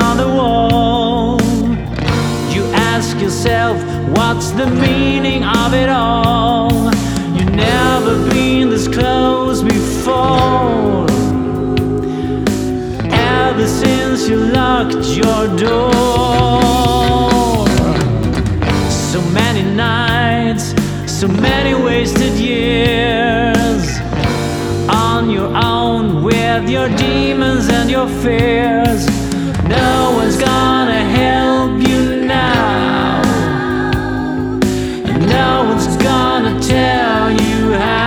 on the wall. You ask yourself, what's the meaning of it all? You've never been this close before, ever since you locked your door. So many nights, so many wasted years on your own with your demons and your fears. No one's gonna help you now, and no one's gonna tell you how.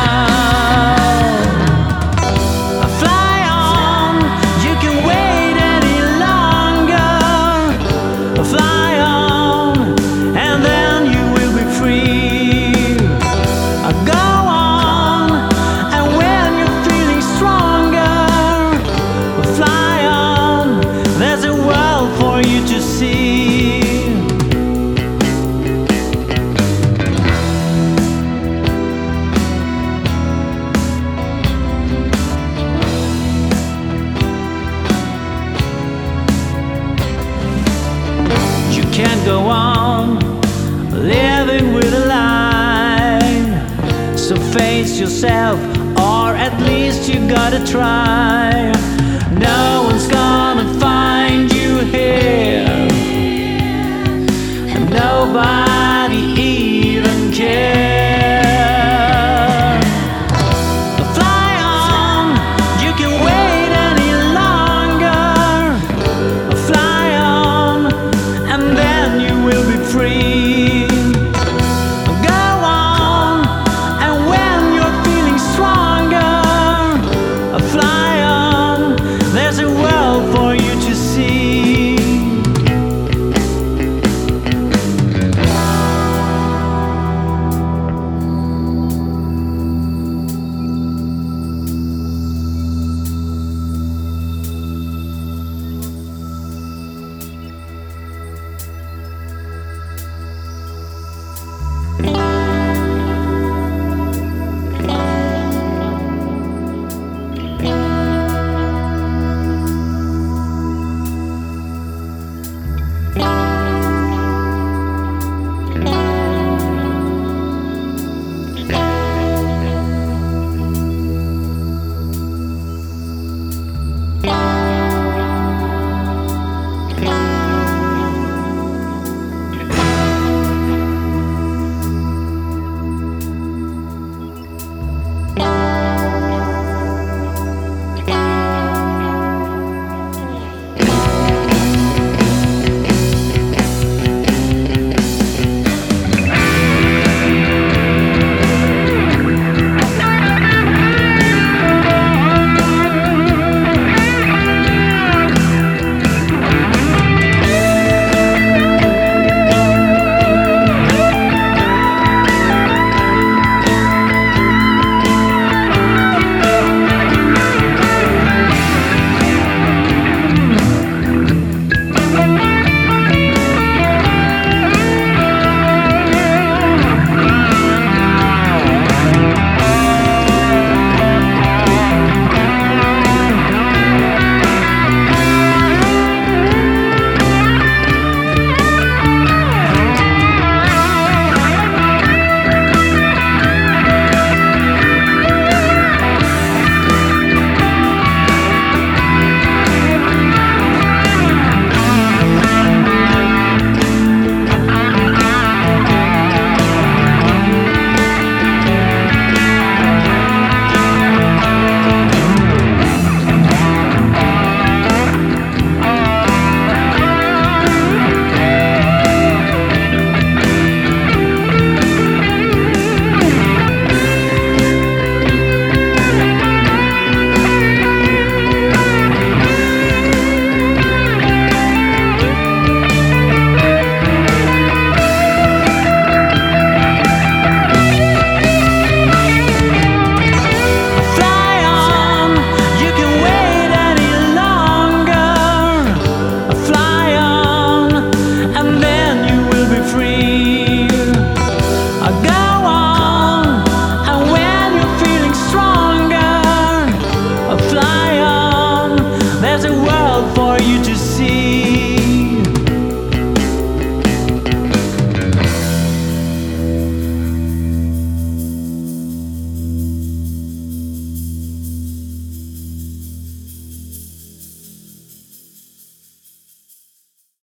Fly on, you can wait any longer. Fly on, and then you will be free. Go on, and when you're feeling stronger, fly on, there's a world for you to see. You can't go on living with a lie, so face yourself, or at least you gotta try. No one's gonna find